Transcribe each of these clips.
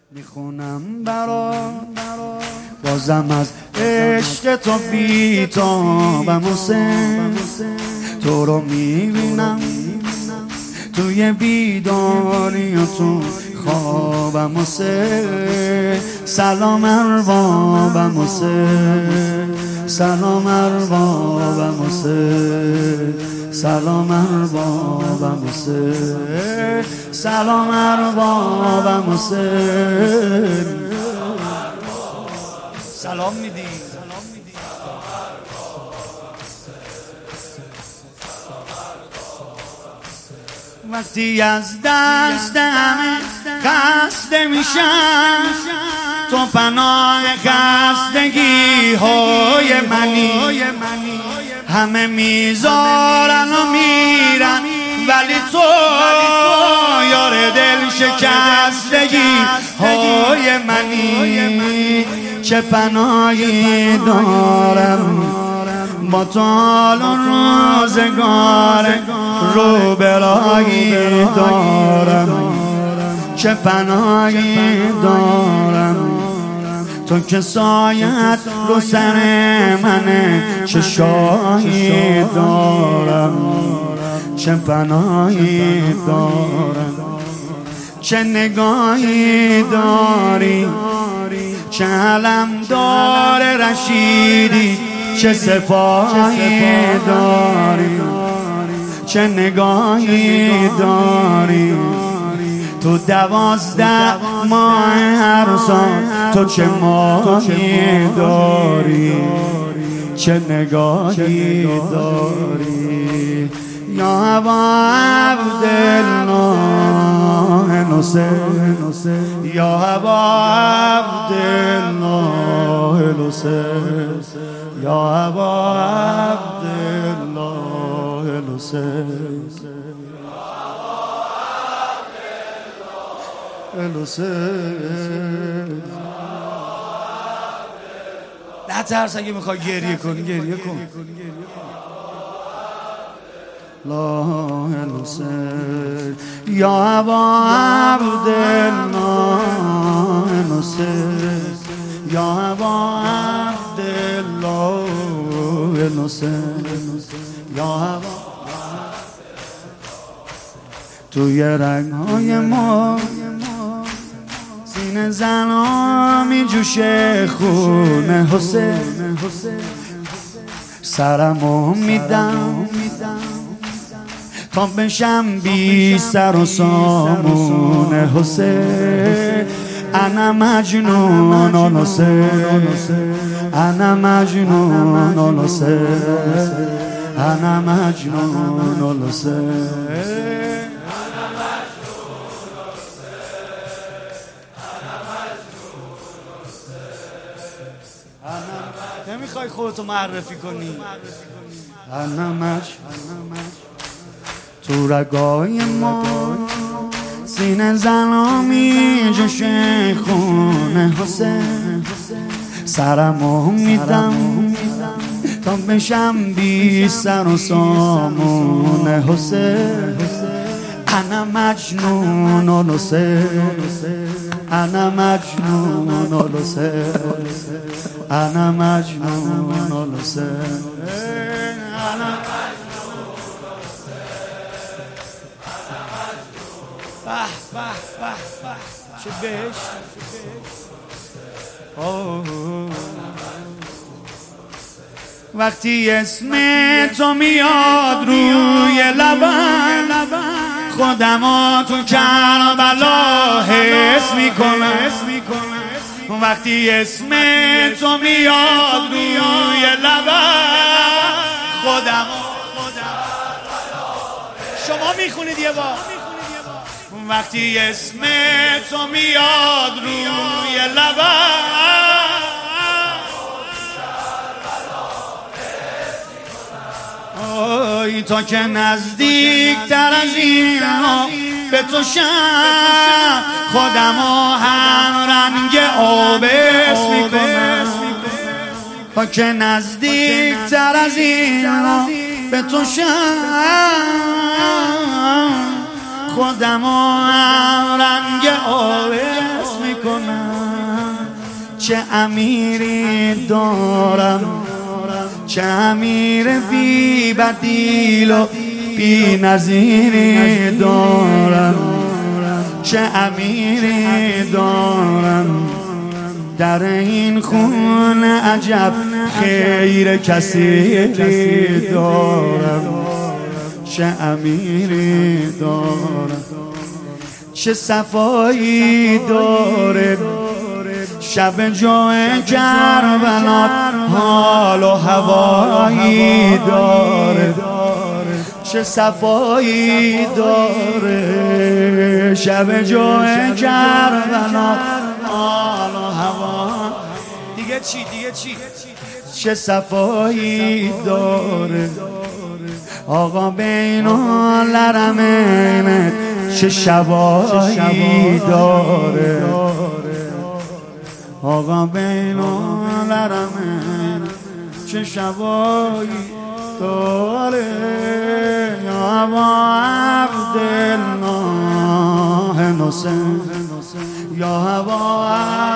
میخونم بازم از عشق تو بیتابم حسین، تو رو میبینم توی بیداری و تو خوابم حسین. سلام اربابم حسین، سلام اربابم حسین، سلام اربابم حسین، سلام اربابم حسین. سلام میدی وقتی از دست همه خسته میشم، تو پناه خستگی های منی. همه میذارن و میرن ولی تو یار دل شکستگی های منی. چه پناهی دارم با تو حال و روزگار، رو برایی دارم. چه پناهی دارم تو که سایت رو سر منه، چه شاهی دارم. چه پناهی دارم، چه نگاهی داری، چه علمدار رشیدی، چه سپاهی داری، چه نگاهی داری. تو 12 ماه هر سال تو چه ماهی داری، چه نگاهی داری. یا ابا عبدالله حسین، یا ابا عبدالله حسین، یا ابا عبدالله حسین، حسین. نه ترس، اگه میخوای گریه کن گریه کن. لا حسین، یا ابا عبدالله حسین، یا ابا عبدالله حسین، یا ابا. توی رگ‌های ما سینه زنا می جوشه خون حسین. سرمو میدم تا بشم بی سر و سامون حسین. انا مجنون حسین، انا مجنون حسین، انا مجنون حسین. نمیخوای خودتو معرفی کنی؟ انا مجنون. تو رگای ما سینه زنا می جوشه خون حسین. سرمو میدم تا بشم بی سر و سامون حسین. انا مجنون حسین، انا مجنون حسین، انا مجنون حسین، انا چه بهشت. وقتی اسم تو میاد روی لبم، خودمو تو کربلا حس میکنم. وقتی اسم تو میاد روی لبم، خودمو. شما میخونید یه بار. وقتی اسم تو میاد روی لبم، آی تا که نزدیک تر از این به تو شم، خودمو هم رنگ آبس میکنم. تا که نزدیک تر از این به تو شم، خودمو هم رنگ آبس میکنم. کنم. چه امیری دارم، چه امیر بی بدیل و بی نظیری دارم. چه امیری دارم در این خونه، عجب خیر کثیری دارم. چه امیری دارم، چه صفایی داره شب جای کربلا، حال و هوایی داره. چه صفایی داره شب جای کربلا، حال و هوا. دیگه چی دیگه چی؟ چه صفایی داره آقا بین الحرمین، چه شبایی داره آقا بین الحرمین، چه شبایی داره. یا ابا عبدالله حسین، یا ابا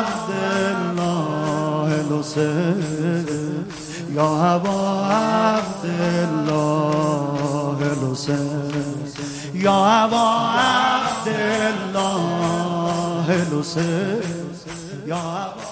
عبدالله حسین، یا ابا عبدالله حسین، یا ابا عبدالله حسین، یا ابا